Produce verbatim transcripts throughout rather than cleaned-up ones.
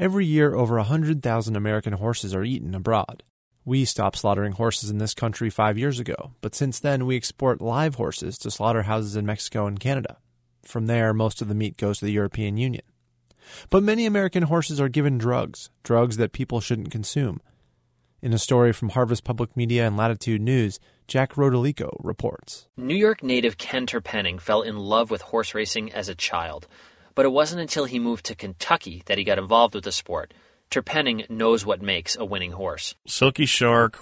Every year, over one hundred thousand American horses are eaten abroad. We stopped slaughtering horses in this country five years ago, but since then we export live horses to slaughterhouses in Mexico and Canada. From there, most of the meat goes to the European Union. But many American horses are given drugs, drugs that people shouldn't consume. In a story from Harvest Public Media and Latitude News, Jack Rodolico reports. New York native Ken Terpenning fell in love with horse racing as a child, but it wasn't until he moved to Kentucky that he got involved with the sport. Terpenning knows what makes a winning horse. Silky Shark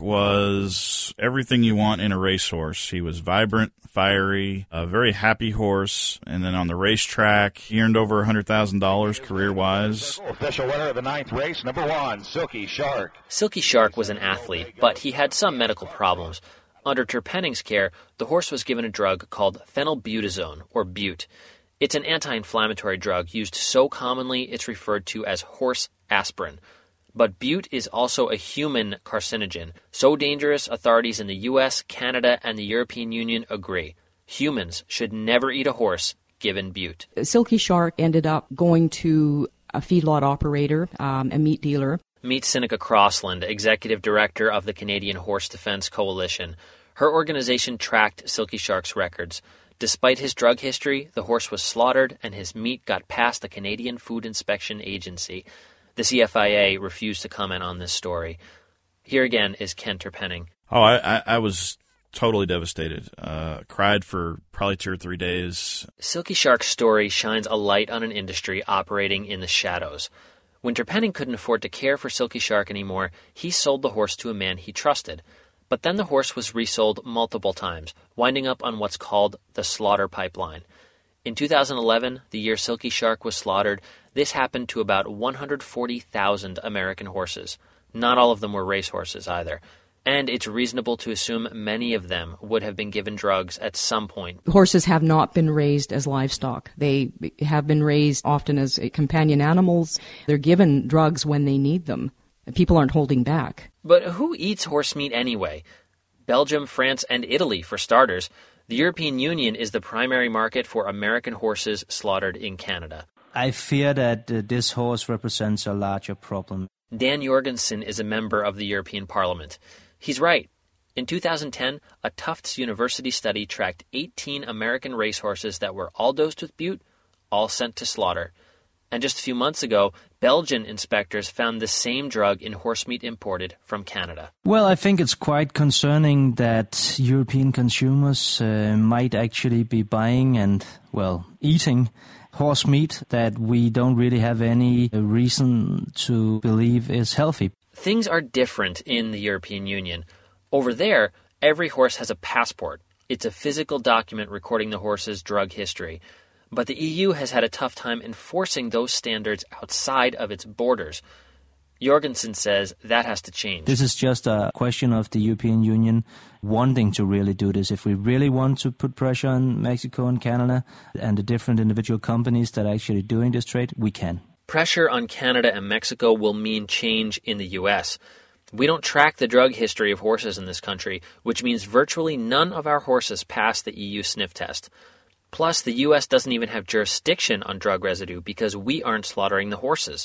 was everything you want in a racehorse. He was vibrant, fiery, a very happy horse. And then on the racetrack, he earned over one hundred thousand dollars career-wise. Official winner of the ninth race, number one, Silky Shark. Silky Shark was an athlete, but he had some medical problems. Under Terpenning's care, the horse was given a drug called phenylbutazone, or Bute. It's an anti-inflammatory drug used so commonly it's referred to as horse aspirin. But Bute is also a human carcinogen, so dangerous authorities in the U S, Canada, and the European Union agree. Humans should never eat a horse given Bute. Silky Shark ended up going to a feedlot operator, um, a meat dealer. Meet Seneca Crossland, Executive Director of the Canadian Horse Defense Coalition. Her organization tracked Silky Shark's records. Despite his drug history, the horse was slaughtered and his meat got past the Canadian Food Inspection Agency. The C F I A refused to comment on this story. Here again is Ken Terpenning. Oh, I, I, I was totally devastated. Uh, cried for probably two or three days. Silky Shark's story shines a light on an industry operating in the shadows. When Terpenning couldn't afford to care for Silky Shark anymore, he sold the horse to a man he trusted. But then the horse was resold multiple times, winding up on what's called the slaughter pipeline. In two thousand eleven, the year Silky Shark was slaughtered, this happened to about one hundred forty thousand American horses. Not all of them were racehorses either. And it's reasonable to assume many of them would have been given drugs at some point. Horses have not been raised as livestock. They have been raised often as companion animals. They're given drugs when they need them. People aren't holding back. But who eats horse meat anyway? Belgium, France, and Italy, for starters. The European Union is the primary market for American horses slaughtered in Canada. I fear that uh, this horse represents a larger problem. Dan Jorgensen is a member of the European Parliament. He's right. In two thousand ten, a Tufts University study tracked eighteen American racehorses that were all dosed with Bute, all sent to slaughter. And just a few months ago, Belgian inspectors found the same drug in horse meat imported from Canada. Well, I think it's quite concerning that European consumers uh, might actually be buying and, well, eating horse meat that we don't really have any reason to believe is healthy. Things are different in the European Union. Over there, every horse has a passport. It's a physical document recording the horse's drug history. But the E U has had a tough time enforcing those standards outside of its borders. Jorgensen says that has to change. This is just a question of the European Union wanting to really do this. If we really want to put pressure on Mexico and Canada and the different individual companies that are actually doing this trade, we can. Pressure on Canada and Mexico will mean change in the U S. We don't track the drug history of horses in this country, which means virtually none of our horses pass the E U sniff test. Plus, the U S doesn't even have jurisdiction on drug residue because we aren't slaughtering the horses.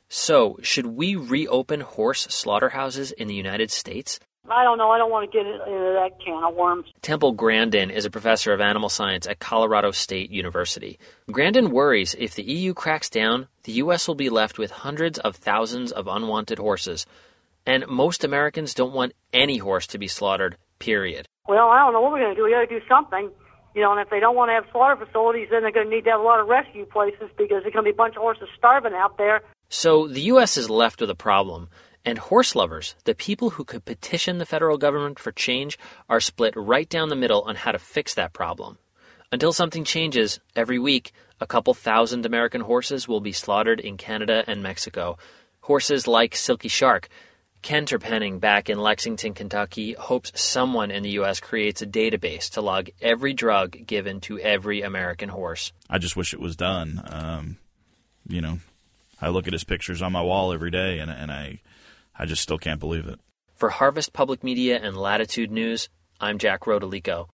So, should we reopen horse slaughterhouses in the United States? I don't know. I don't want to get into that can of worms. Temple Grandin is a professor of animal science at Colorado State University. Grandin worries if the E U cracks down, the U S will be left with hundreds of thousands of unwanted horses. And most Americans don't want any horse to be slaughtered, period. Well, I don't know what we're going to do. We got to do something. You know, and if they don't want to have slaughter facilities, then they're going to need to have a lot of rescue places because there's going to be a bunch of horses starving out there. So the U S is left with a problem. And horse lovers, the people who could petition the federal government for change, are split right down the middle on how to fix that problem. Until something changes, every week, a couple thousand American horses will be slaughtered in Canada and Mexico. Horses like Silky Shark. Ken Terpenning back in Lexington, Kentucky, hopes someone in the U S creates a database to log every drug given to every American horse. I just wish it was done. Um, you know, I look at his pictures on my wall every day, and, and I, I just still can't believe it. For Harvest Public Media and Latitude News, I'm Jack Rodolico.